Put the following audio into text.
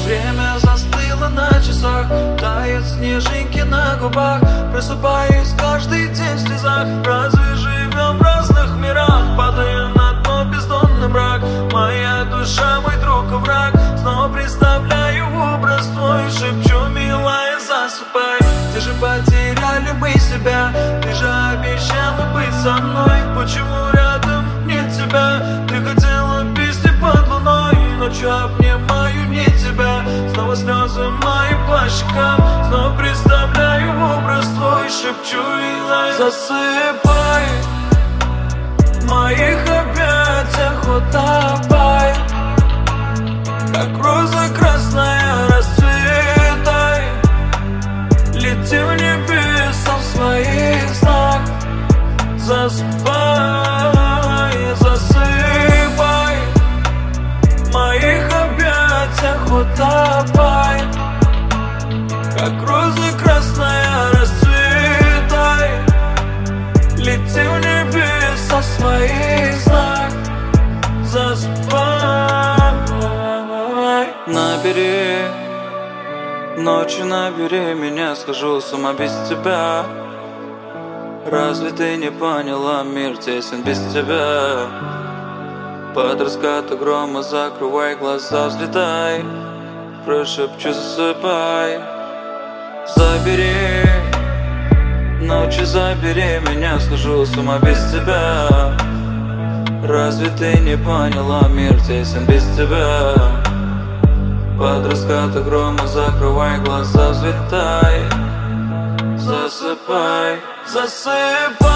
Время застыло на часах, тают снежинки на губах. Просыпаюсь каждый день в слезах. Разве живем в разных мирах? Падаю на дно, бездонный мрак. Моя душа, мой друг и враг. Снова представляю образ твой, шепчу, милая, засыпай. Где же потеряли мы себя? Ты же обещала быть со мной. Почему рядом нет тебя? Ты хотела песни под луной. Ночью обнимаю не тебя. Снова слезы мои по щекам. Снова представляю образ твой, шепчу, милая, засыпай. В моих объятиях утопай, как роза красная, расцветай. Лети в небеса в своих снах. Засыпай, засыпай. В моих объятиях утопай, как роза красная, расцветай. Лети в небеса в своих снах. Засыпай. Набери, ночью набери меня, схожу с ума без тебя. Разве ты не поняла, мир тесен без тебя? Под раскаты грома закрывай глаза, взлетай. Прошепчу, засыпай. Забери, ночью забери меня, схожу с ума без тебя. Разве ты не поняла, мир тесен без тебя? Под раскаты грома закрывай глаза, взлетай. Засыпай, засыпай.